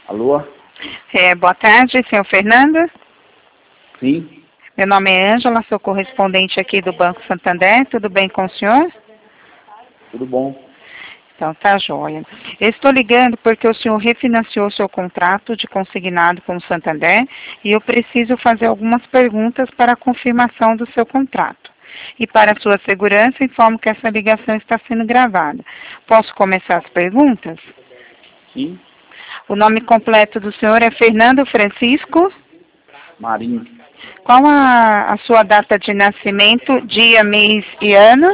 Alô? Boa tarde, senhor Fernando. Sim, Meu nome é Ângela, sou correspondente aqui do Banco Santander. Tudo bem com o senhor? tudo bom. Então, tá joia. Eu estou ligando porque o senhor refinanciou seu contrato de consignado com o Santander e eu preciso fazer algumas perguntas para a confirmação do seu contrato. E para sua segurança, informo que essa ligação está sendo gravada. Posso começar as perguntas? Sim, O nome completo do senhor é Fernando Francisco. Marinho, Qual a sua data de nascimento, dia, mês e ano?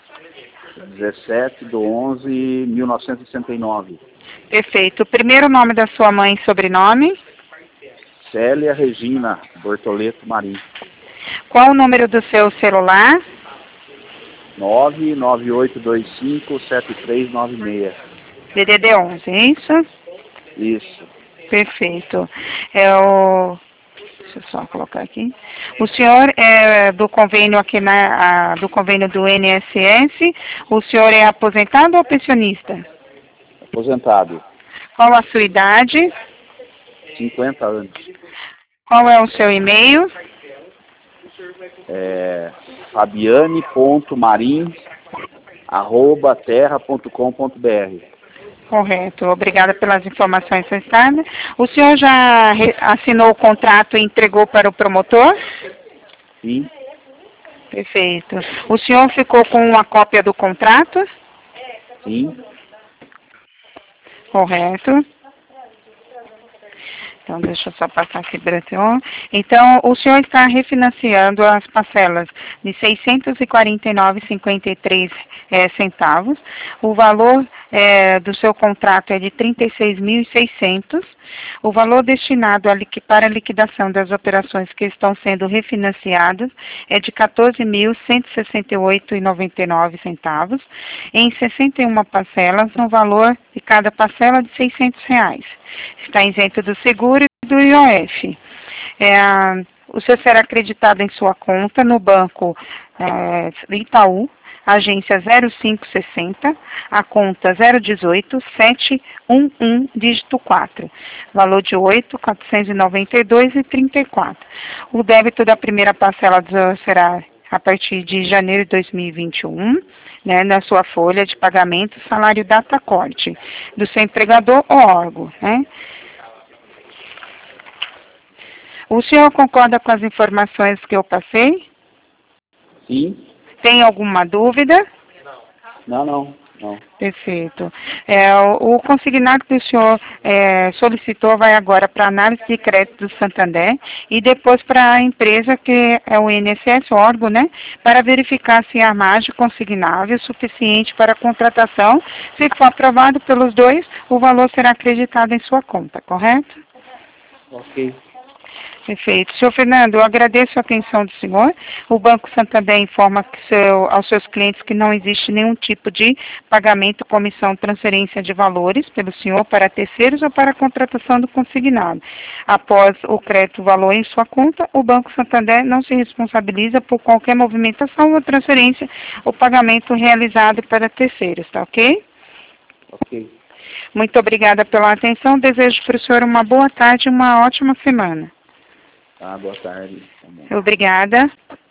17/11/1969. Perfeito. O primeiro nome da sua mãe e sobrenome? Célia Regina Bortoleto Marinho. Qual o número do seu celular? 998257396. DDD 11, é isso? Isso, Perfeito. Deixa eu só colocar aqui. O senhor é do convênio aqui do convênio do INSS. O senhor é aposentado ou pensionista? aposentado, Qual a sua idade? 50 anos. Qual é o seu e-mail? fabiane.marim@terra.com.br. Correto. Obrigada pelas informações prestadas. O senhor já assinou o contrato e entregou para o promotor? Sim, Perfeito. O senhor ficou com uma cópia do contrato? sim, Correto. Então, deixa eu só passar aqui para o senhor. Então, o senhor está refinanciando as parcelas de R$ 649,53 centavos. O valor do seu contrato é de R$ 36.600. O valor destinado para a liquidação das operações que estão sendo refinanciadas é de R$ 14.168,99 centavos, em 61 parcelas, no valor de cada parcela de R$ 600. Está isento do seguro e do IOF. O senhor será acreditado em sua conta no banco Itaú, agência 0560, a conta 018-711, dígito 4, valor de R$ 8.492,34. O débito da primeira parcela será a partir de janeiro de 2021, na sua folha de pagamento, salário data corte, do seu empregador ou órgão, né? O senhor concorda com as informações que eu passei? sim. Tem alguma dúvida? Não. Perfeito. O consignado que o senhor solicitou vai agora para a análise de crédito do Santander e depois para a empresa que é o INSS, o órgão, né? Para verificar se a margem consignável é suficiente para a contratação. Se for aprovado pelos dois, o valor será acreditado em sua conta, correto? Ok. Perfeito. Senhor Fernando, eu agradeço a atenção do senhor. O Banco Santander informa aos seus clientes que não existe nenhum tipo de pagamento, comissão, transferência de valores pelo senhor para terceiros ou para a contratação do consignado. Após o crédito valor em sua conta, o Banco Santander não se responsabiliza por qualquer movimentação ou transferência ou pagamento realizado para terceiros, tá ok? Ok. Muito obrigada pela atenção. Desejo para o senhor uma boa tarde e uma ótima semana. Tá, boa tarde. Tá bom. Obrigada.